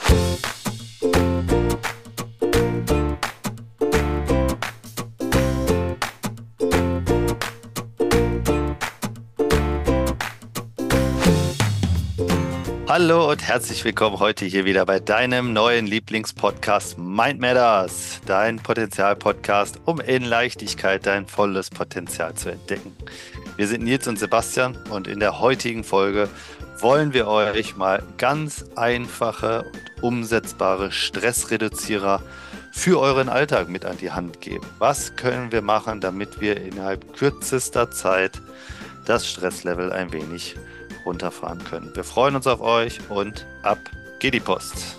Hallo und herzlich willkommen heute hier wieder bei deinem neuen Lieblingspodcast Mind Matters, dein Potenzial-Podcast, um in Leichtigkeit dein volles Potenzial zu entdecken. Wir sind Nils und Sebastian und in der heutigen Folge wollen wir euch mal ganz einfache und umsetzbare Stressreduzierer für euren Alltag mit an die Hand geben. Was können wir machen, damit wir innerhalb kürzester Zeit das Stresslevel ein wenig runterfahren können? Wir freuen uns auf euch und ab geht die Post.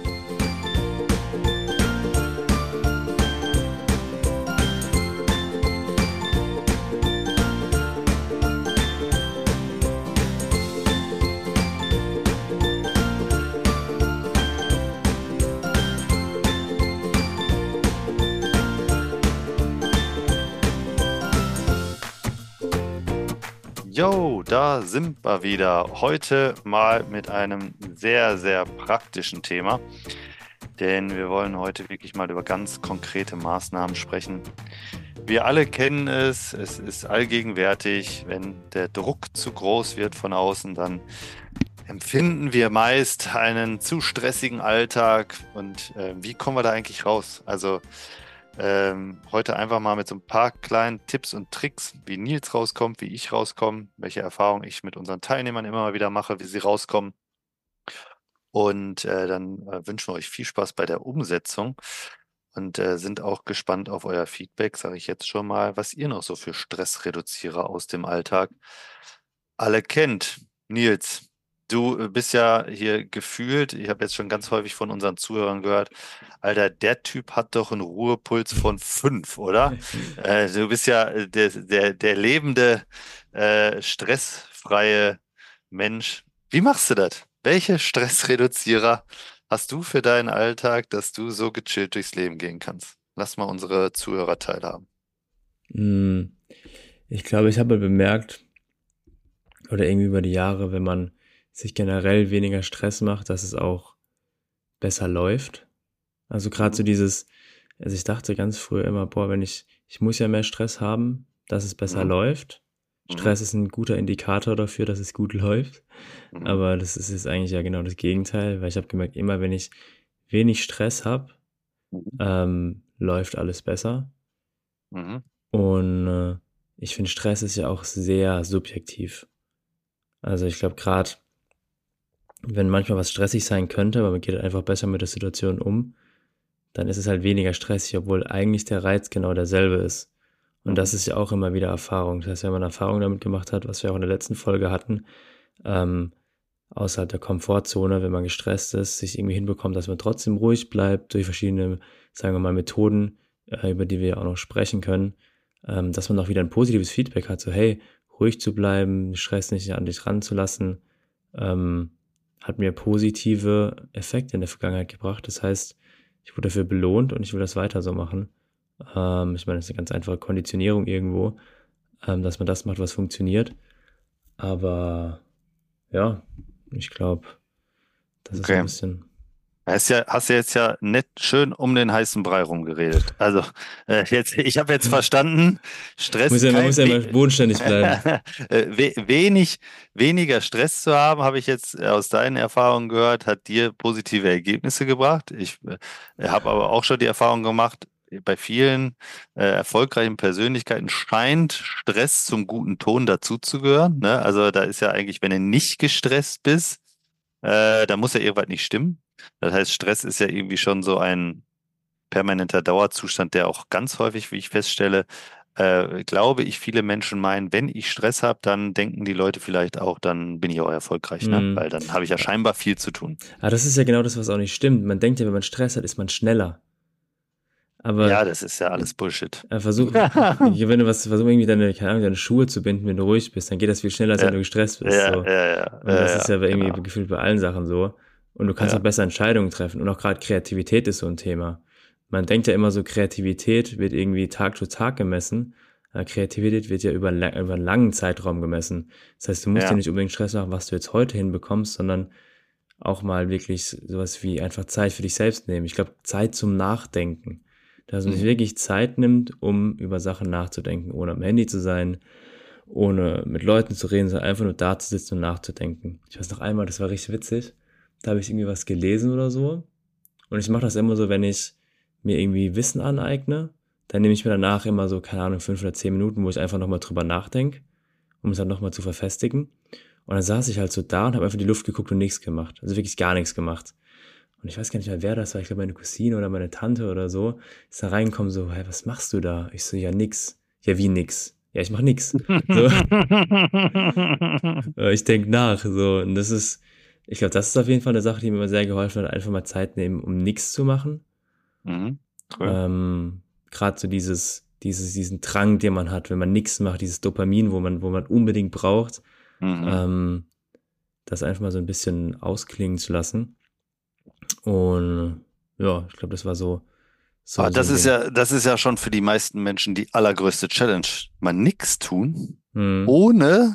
Jo, da sind wir wieder. Heute mal mit einem sehr, sehr praktischen Thema, denn wir wollen heute wirklich mal über ganz konkrete Maßnahmen sprechen. Wir alle kennen es ist allgegenwärtig, wenn der Druck zu groß wird von außen, dann empfinden wir meist einen zu stressigen Alltag und wie kommen wir da eigentlich raus? Also heute einfach mal mit so ein paar kleinen Tipps und Tricks, wie Nils rauskommt, wie ich rauskomme, welche Erfahrungen ich mit unseren Teilnehmern immer mal wieder mache, wie sie rauskommen. Und dann wünschen wir euch viel Spaß bei der Umsetzung und sind auch gespannt auf euer Feedback, sage ich jetzt schon mal, was ihr noch so für Stressreduzierer aus dem Alltag alle kennt. Nils, du bist ja hier gefühlt, ich habe jetzt schon ganz häufig von unseren Zuhörern gehört, Alter, der Typ hat doch einen Ruhepuls von 5, oder? Du bist ja der lebende, stressfreie Mensch. Wie machst du das? Welche Stressreduzierer hast du für deinen Alltag, dass du so gechillt durchs Leben gehen kannst? Lass mal unsere Zuhörer teilhaben. Ich glaube, ich habe bemerkt, oder irgendwie über die Jahre, wenn man sich generell weniger Stress macht, dass es auch besser läuft. Also gerade so dieses, also ich dachte ganz früher immer, ich muss ja mehr Stress haben, dass es besser läuft. Stress ist ein guter Indikator dafür, dass es gut läuft. Aber das ist jetzt eigentlich ja genau das Gegenteil, weil ich habe gemerkt, immer wenn ich wenig Stress habe, läuft alles besser. Und ich finde, Stress ist ja auch sehr subjektiv. Also ich glaube, gerade wenn manchmal was stressig sein könnte, aber man geht einfach besser mit der Situation um, dann ist es halt weniger stressig, obwohl eigentlich der Reiz genau derselbe ist. Und das ist ja auch immer wieder Erfahrung. Das heißt, wenn man Erfahrung damit gemacht hat, was wir auch in der letzten Folge hatten, außerhalb der Komfortzone, wenn man gestresst ist, sich irgendwie hinbekommt, dass man trotzdem ruhig bleibt durch verschiedene, sagen wir mal, Methoden, über die wir ja auch noch sprechen können, dass man auch wieder ein positives Feedback hat, so hey, ruhig zu bleiben, Stress nicht an dich ranzulassen, hat mir positive Effekte in der Vergangenheit gebracht. Das heißt, ich wurde dafür belohnt und ich will das weiter so machen. Ich meine, das ist eine ganz einfache Konditionierung irgendwo, dass man das macht, was funktioniert. Aber ja, ich glaube, das ist ein bisschen... Hast du jetzt ja nett schön um den heißen Brei rumgeredet. Also ich habe jetzt verstanden, Stress... Man muss ja immer bodenständig bleiben. Weniger Stress zu haben, habe ich jetzt aus deinen Erfahrungen gehört, hat dir positive Ergebnisse gebracht. Ich habe aber auch schon die Erfahrung gemacht, bei vielen erfolgreichen Persönlichkeiten scheint Stress zum guten Ton dazuzugehören. Ne? Also da ist ja eigentlich, wenn du nicht gestresst bist, da muss ja irgendwas nicht stimmen. Das heißt, Stress ist ja irgendwie schon so ein permanenter Dauerzustand, der auch ganz häufig, wie ich feststelle, glaube ich, viele Menschen meinen, wenn ich Stress habe, dann denken die Leute vielleicht auch, dann bin ich auch erfolgreich, ne? Weil dann habe ich ja scheinbar viel zu tun. Aber das ist ja genau das, was auch nicht stimmt. Man denkt ja, wenn man Stress hat, ist man schneller. Aber ja, das ist ja alles Bullshit. Versuch irgendwie deine Schuhe zu binden, wenn du ruhig bist, dann geht das viel schneller, als wenn du gestresst bist. Ja, so. Und das ist ja irgendwie gefühlt bei allen Sachen so. Und du kannst auch besser Entscheidungen treffen. Und auch gerade Kreativität ist so ein Thema. Man denkt ja immer so, Kreativität wird irgendwie Tag zu Tag gemessen. Kreativität wird ja über einen langen Zeitraum gemessen. Das heißt, du musst dir nicht unbedingt Stress machen, was du jetzt heute hinbekommst, sondern auch mal wirklich sowas wie einfach Zeit für dich selbst nehmen. Ich glaube, Zeit zum Nachdenken. Dass man sich Mhm. wirklich Zeit nimmt, um über Sachen nachzudenken, ohne am Handy zu sein, ohne mit Leuten zu reden, sondern einfach nur da zu sitzen und nachzudenken. Ich weiß noch einmal, das war richtig witzig. Da habe ich irgendwie was gelesen oder so. Und ich mache das immer so, wenn ich mir irgendwie Wissen aneigne, dann nehme ich mir danach immer so, keine Ahnung, 5 oder 10 Minuten, wo ich einfach nochmal drüber nachdenke, um es dann nochmal zu verfestigen. Und dann saß ich halt so da und habe einfach in die Luft geguckt und nichts gemacht. Also wirklich gar nichts gemacht. Und ich weiß gar nicht mehr, wer das war. Ich glaube, meine Cousine oder meine Tante oder so ist da reingekommen so, hey, was machst du da? Ich so, ja, nix. Ja, wie nix? Ja, ich mach nix. So, ich denke nach. So, und das ist, ich glaube, das ist auf jeden Fall eine Sache, die mir immer sehr geholfen hat, einfach mal Zeit nehmen, um nichts zu machen. Mhm. Cool. Ähm, Gerade so diesen Drang, den man hat, wenn man nichts macht, dieses Dopamin, wo man unbedingt braucht, Mhm. ähm, das einfach mal so ein bisschen ausklingen zu lassen. Und ja, ich glaube, das war so, Aber so das ein ist Ding. ja, das ist ja schon für die meisten Menschen die allergrößte Challenge. Mal nichts tun, Mhm. ohne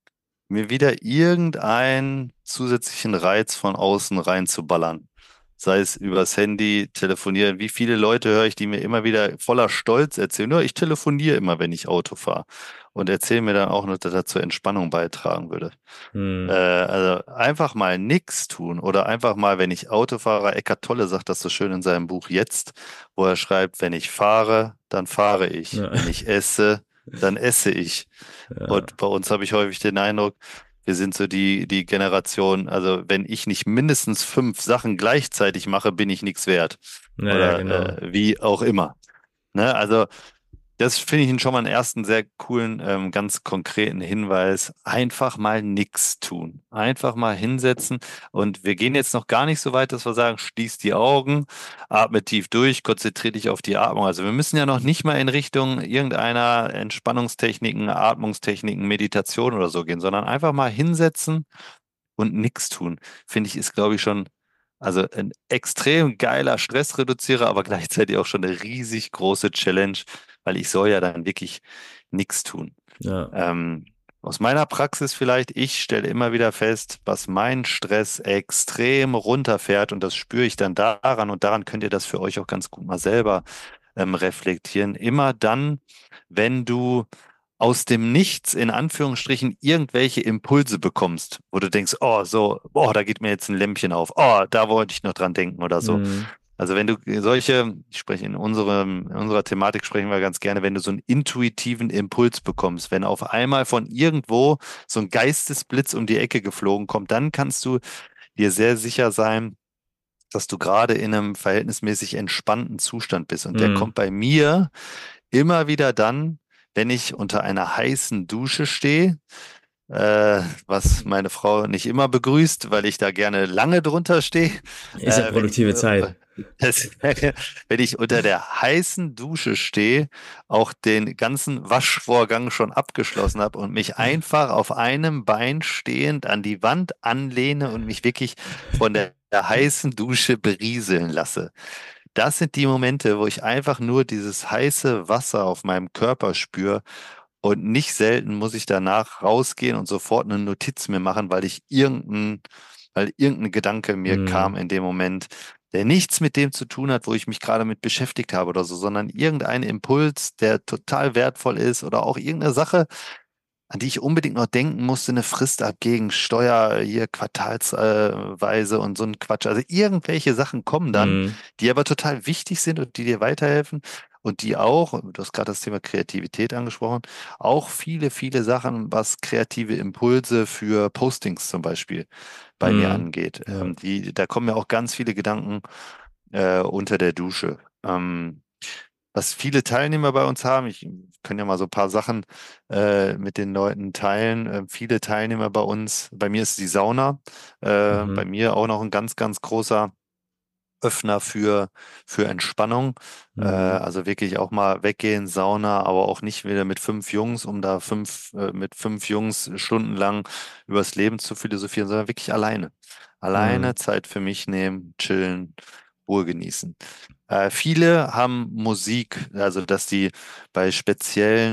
mir wieder irgendeinen zusätzlichen Reiz von außen reinzuballern. Sei es übers Handy, telefonieren. Wie viele Leute höre ich, die mir immer wieder voller Stolz erzählen, ja, ich telefoniere immer, wenn ich Auto fahre. Und erzählen mir dann auch nur, dass das zur Entspannung beitragen würde. Mhm. Also einfach mal nichts tun oder einfach mal, wenn ich Auto fahre, Eckart Tolle sagt das so schön in seinem Buch Jetzt, wo er schreibt, wenn ich fahre, dann fahre ich. Ja. Wenn ich esse, dann esse ich. Ja. Und bei uns habe ich häufig den Eindruck, wir sind so die Generation, also wenn ich nicht mindestens 5 Sachen gleichzeitig mache, bin ich nichts wert. Ja, ja, genau. Oder wie auch immer. Ne? Also das finde ich schon mal einen ersten sehr coolen, ganz konkreten Hinweis. Einfach mal nichts tun. Einfach mal hinsetzen. Und wir gehen jetzt noch gar nicht so weit, dass wir sagen, schließ die Augen, atme tief durch, konzentriere dich auf die Atmung. Also wir müssen ja noch nicht mal in Richtung irgendeiner Entspannungstechniken, Atmungstechniken, Meditation oder so gehen, sondern einfach mal hinsetzen und nichts tun. Finde ich, ist, glaube ich, schon also ein extrem geiler Stressreduzierer, aber gleichzeitig auch schon eine riesig große Challenge, weil ich soll ja dann wirklich nichts tun. Ja. Aus meiner Praxis vielleicht, ich stelle immer wieder fest, was meinen Stress extrem runterfährt und das spüre ich dann daran und daran könnt ihr das für euch auch ganz gut mal selber reflektieren. Immer dann, wenn du aus dem Nichts in Anführungsstrichen irgendwelche Impulse bekommst, wo du denkst, oh, so, oh, da geht mir jetzt ein Lämpchen auf, oh, da wollte ich noch dran denken oder so. Mhm. Also wenn du solche, ich spreche in unserer Thematik sprechen wir ganz gerne, wenn du so einen intuitiven Impuls bekommst, wenn auf einmal von irgendwo so ein Geistesblitz um die Ecke geflogen kommt, dann kannst du dir sehr sicher sein, dass du gerade in einem verhältnismäßig entspannten Zustand bist. Und der Mhm. kommt bei mir immer wieder dann, wenn ich unter einer heißen Dusche stehe, was meine Frau nicht immer begrüßt, weil ich da gerne lange drunter stehe. Ist ja Wenn ich, produktive Zeit. das, wenn ich unter der heißen Dusche stehe, auch den ganzen Waschvorgang schon abgeschlossen habe und mich einfach auf einem Bein stehend an die Wand anlehne und mich wirklich von der heißen Dusche berieseln lasse. Das sind die Momente, wo ich einfach nur dieses heiße Wasser auf meinem Körper spüre und nicht selten muss ich danach rausgehen und sofort eine Notiz mir machen, weil irgendein Gedanke mir kam Mhm. in dem Moment, der nichts mit dem zu tun hat, wo ich mich gerade mit beschäftigt habe oder so, sondern irgendein Impuls, der total wertvoll ist oder auch irgendeine Sache, an die ich unbedingt noch denken musste, eine Frist abgegen, Steuer hier quartalsweise und so ein Quatsch. Also irgendwelche Sachen kommen dann, Mhm. die aber total wichtig sind und die dir weiterhelfen und die auch, du hast gerade das Thema Kreativität angesprochen, auch viele, viele Sachen, was kreative Impulse für Postings zum Beispiel bei mir Mhm. angeht. Ja. Da kommen ja auch ganz viele Gedanken unter der Dusche. Was viele Teilnehmer bei uns haben, ich kann ja mal so ein paar Sachen mit den Leuten teilen. Viele Teilnehmer bei uns, bei mir ist die Sauna, bei Mhm. mir auch noch ein ganz, ganz großer Öffner für Entspannung. Mhm. Also wirklich auch mal weggehen, Sauna, aber auch nicht wieder mit 5 Jungs, um da mit 5 Jungs stundenlang übers Leben zu philosophieren, sondern wirklich alleine. Alleine Mhm. Zeit für mich nehmen, chillen, Ruhe genießen. Viele haben Musik, also dass die bei speziellen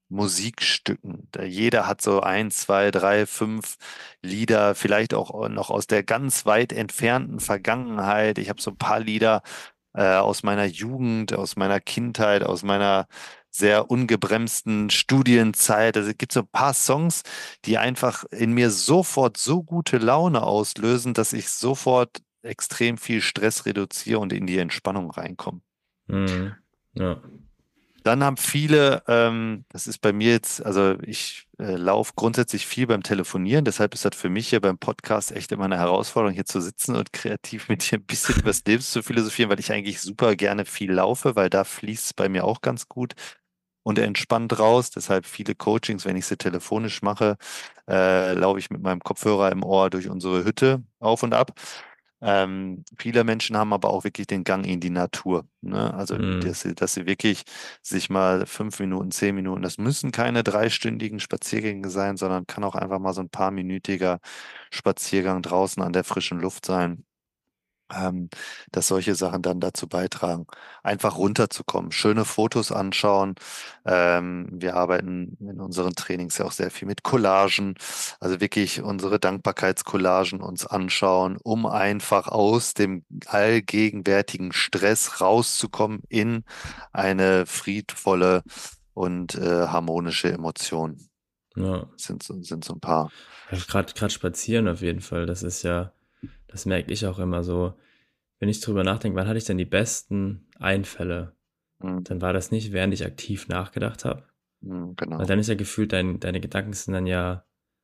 Musikstücken. Jeder hat so ein, zwei, drei, fünf Lieder, vielleicht auch noch aus der ganz weit entfernten Vergangenheit. Ich habe so ein paar Lieder aus meiner Jugend, aus meiner Kindheit, aus meiner sehr ungebremsten Studienzeit. Also es gibt so ein paar Songs, die einfach in mir sofort so gute Laune auslösen, dass ich sofort extrem viel Stress reduziere und in die Entspannung reinkomme. Mhm. Ja. Dann haben viele, das ist bei mir jetzt, also ich laufe grundsätzlich viel beim Telefonieren, deshalb ist das für mich hier beim Podcast echt immer eine Herausforderung, hier zu sitzen und kreativ mit dir ein bisschen übers Leben zu philosophieren, weil ich eigentlich super gerne viel laufe, weil da fließt es bei mir auch ganz gut und entspannt raus. Deshalb viele Coachings, wenn ich sie telefonisch mache, laufe ich mit meinem Kopfhörer im Ohr durch unsere Hütte auf und ab. Viele Menschen haben aber auch wirklich den Gang in die Natur. Ne? Also, Mhm. dass sie wirklich sich mal 5 Minuten, 10 Minuten, das müssen keine dreistündigen Spaziergänge sein, sondern kann auch einfach mal so ein paar minütiger Spaziergang draußen an der frischen Luft sein, dass solche Sachen dann dazu beitragen, einfach runterzukommen, schöne Fotos anschauen. Wir arbeiten in unseren Trainings ja auch sehr viel mit Collagen, also wirklich unsere Dankbarkeitscollagen uns anschauen, um einfach aus dem allgegenwärtigen Stress rauszukommen in eine friedvolle und harmonische Emotion. Ja. Sind so ein paar. Ja, gerade spazieren auf jeden Fall. Das ist ja, das merke ich auch immer so. Wenn ich drüber nachdenke, wann hatte ich denn die besten Einfälle? Mm, Dann war das nicht, während ich aktiv nachgedacht habe. Weil genau. dann ist ja gefühlt, deine Gedanken sind dann ja,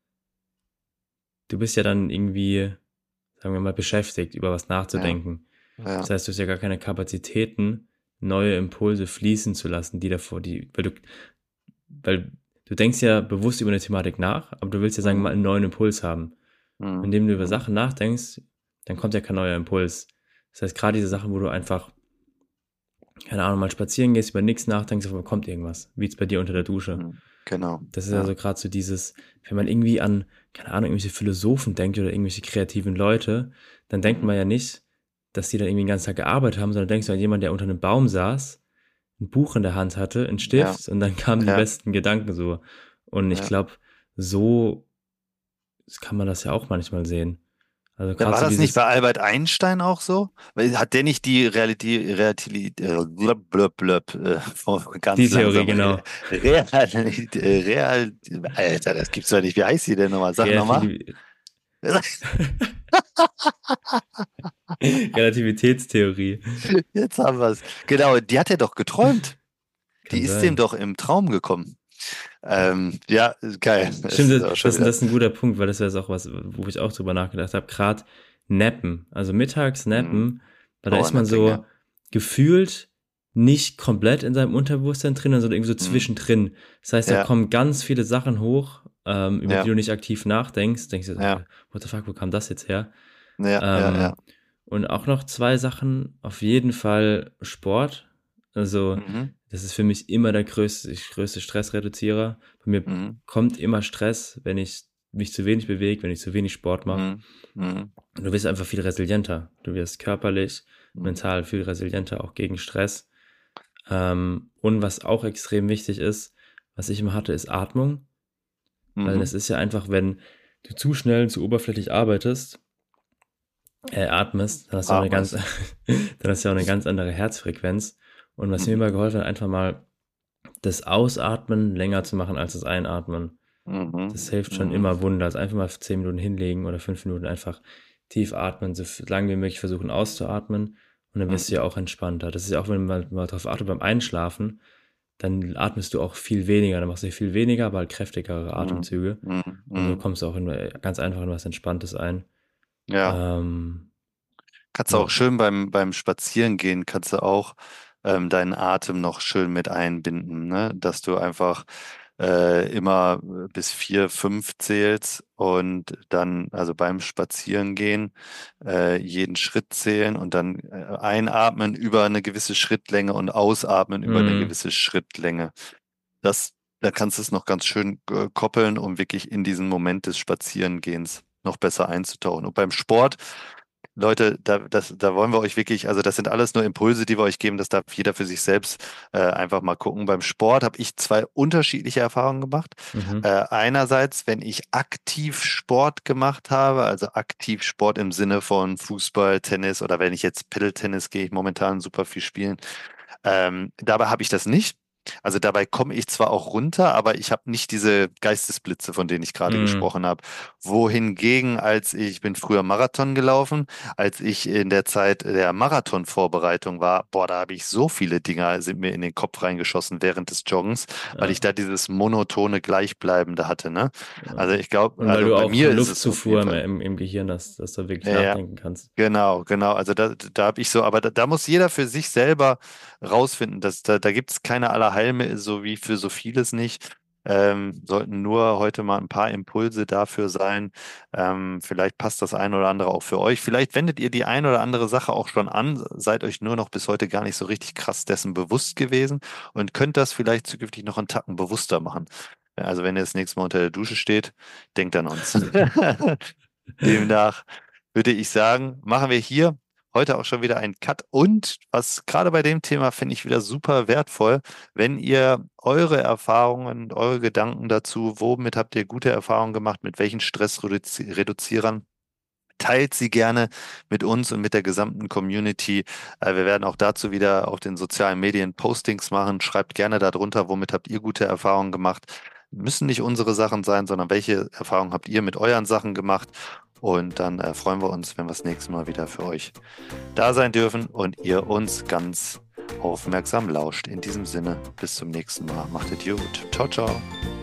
du bist ja dann irgendwie, sagen wir mal, beschäftigt, über was Ja, nachzudenken. ja. Das heißt, du hast ja gar keine Kapazitäten, neue Impulse fließen zu lassen, weil du denkst ja bewusst über eine Thematik nach, aber du willst ja, sagen wir mal, Mm, einen neuen Impuls haben. Und mm, indem du über mm. Sachen nachdenkst, dann kommt ja kein neuer Impuls. Das heißt, gerade diese Sachen, wo du einfach, keine Ahnung, mal spazieren gehst, über nichts nachdenkst, auf einmal kommt irgendwas, wie jetzt bei dir unter der Dusche. Mhm. Genau, Das ist ja ja. so gerade so dieses, wenn man irgendwie an, keine Ahnung, irgendwelche Philosophen denkt oder irgendwelche kreativen Leute, dann denkt Mhm. man ja nicht, dass die dann irgendwie den ganzen Tag gearbeitet haben, sondern denkst du an jemanden, der unter einem Baum saß, ein Buch in der Hand hatte, einen Ja, Stift und dann kamen die ja, besten Gedanken so. Und ich ja. glaube, so kann man das ja auch manchmal sehen. Also Ja, gerade war so das nicht bei dieses, Albert Einstein auch so? Weil hat der nicht die Realität, blub, blub, blub, die ganz Theorie, langsam, genau. Real, Alter, das gibt's doch nicht. Wie heißt die denn nochmal? Sag nochmal. Relativ Relativitätstheorie. Jetzt haben wir's. Genau, die hat er doch geträumt. Die Kann ist dem sein. doch im Traum gekommen. Ja, geil. Es Stimmt, ist auch schon das wieder. ist ein guter Punkt, weil das wäre auch was, wo ich auch drüber nachgedacht habe. Gerade Nappen, also mittags Mhm. Nappen, weil da ist man Powernapping, ja. so gefühlt nicht komplett in seinem Unterbewusstsein drin, sondern irgendwie so Mhm. zwischendrin. Das heißt, da Ja, kommen ganz viele Sachen hoch, über die ja, du nicht aktiv nachdenkst. Denkst du, ja, what the fuck, wo kam das jetzt her? ja, ja, ja. Ähm, und auch noch zwei Sachen, auf jeden Fall Sport. Also, Mhm. das ist für mich immer der größte Stressreduzierer. Bei mir Mhm. kommt immer Stress, wenn ich mich zu wenig bewege, wenn ich zu wenig Sport mache. Mhm. Mhm. Und du wirst einfach viel resilienter. Du wirst körperlich, Mhm. mental viel resilienter, auch gegen Stress. Und was auch extrem wichtig ist, was ich immer hatte, ist Atmung. Weil Mhm. das ist ja einfach, wenn du zu schnell, zu oberflächlich atmest, dann hast du auch eine ganz, Atmest. dann hast du auch eine ganz andere Herzfrequenz. Und was mir Mhm. immer geholfen hat, einfach mal das Ausatmen länger zu machen als das Einatmen. Das Mhm. hilft schon Mhm. immer Wunder. Also einfach mal 10 Minuten hinlegen oder 5 Minuten einfach tief atmen, so lange wie möglich versuchen auszuatmen. Und dann wirst du ja Mhm. auch entspannter. Das ist ja auch, wenn man mal darauf achtet beim Einschlafen, dann atmest du auch viel weniger. Dann machst du viel weniger, aber halt kräftigere Mhm. Atemzüge. Mhm. Und so Mhm. kommst du auch ganz einfach in was Entspanntes ein. Ja, Ähm, kannst du auch ja. schön beim Spazierengehen, kannst du auch deinen Atem noch schön mit einbinden, ne? Dass du einfach immer bis 4, 5 zählst und dann, also beim Spazierengehen, jeden Schritt zählen und dann einatmen über eine gewisse Schrittlänge und ausatmen über eine Mm, gewisse Schrittlänge. Da kannst du es noch ganz schön koppeln, um wirklich in diesen Moment des Spazierengehens noch besser einzutauchen. Und beim Sport Leute, da wollen wir euch wirklich, also das sind alles nur Impulse, die wir euch geben, das darf jeder für sich selbst einfach mal gucken. Beim Sport habe ich zwei unterschiedliche Erfahrungen gemacht. Mhm. Einerseits, wenn ich aktiv Sport gemacht habe, also aktiv Sport im Sinne von Fußball, Tennis oder wenn ich jetzt Paddle-Tennis gehe ich momentan super viel spielen. Dabei habe ich das nicht. Also dabei komme ich zwar auch runter, aber ich habe nicht diese Geistesblitze, von denen ich gerade Mhm. gesprochen habe. Wohingegen, ich bin früher Marathon gelaufen, als ich in der Zeit der Marathonvorbereitung war, boah, da habe ich so viele Dinger sind mir in den Kopf reingeschossen während des Joggens, weil ich Ja. da dieses monotone Gleichbleibende hatte, ne? Ja. Also ich glaube, Und weil also du bei auch mir ist es auf jeden Luftzufuhr Fall. im Gehirn hast, dass du wirklich Ja, nachdenken kannst. genau, genau. Also da habe ich so, aber da muss jeder für sich selber rausfinden, dass da gibt es keine Allerheilmittel, so wie für so vieles nicht. Sollten nur heute mal ein paar Impulse dafür sein. Vielleicht passt das ein oder andere auch für euch. Vielleicht wendet ihr die ein oder andere Sache auch schon an, seid euch nur noch bis heute gar nicht so richtig krass dessen bewusst gewesen und könnt das vielleicht zukünftig noch einen Tacken bewusster machen. Also wenn ihr das nächste Mal unter der Dusche steht, denkt an uns. Demnach würde ich sagen, machen wir hier heute auch schon wieder einen Cut. Und was gerade bei dem Thema finde ich wieder super wertvoll, wenn ihr eure Erfahrungen, eure Gedanken dazu, womit habt ihr gute Erfahrungen gemacht, mit welchen Stressreduzierern, teilt sie gerne mit uns und mit der gesamten Community. Wir werden auch dazu wieder auf den sozialen Medien Postings machen. Schreibt gerne darunter, womit habt ihr gute Erfahrungen gemacht. Müssen nicht unsere Sachen sein, sondern welche Erfahrungen habt ihr mit euren Sachen gemacht? Und dann freuen wir uns, wenn wir das nächste Mal wieder für euch da sein dürfen und ihr uns ganz aufmerksam lauscht. In diesem Sinne, bis zum nächsten Mal. Macht es gut. Ciao, ciao.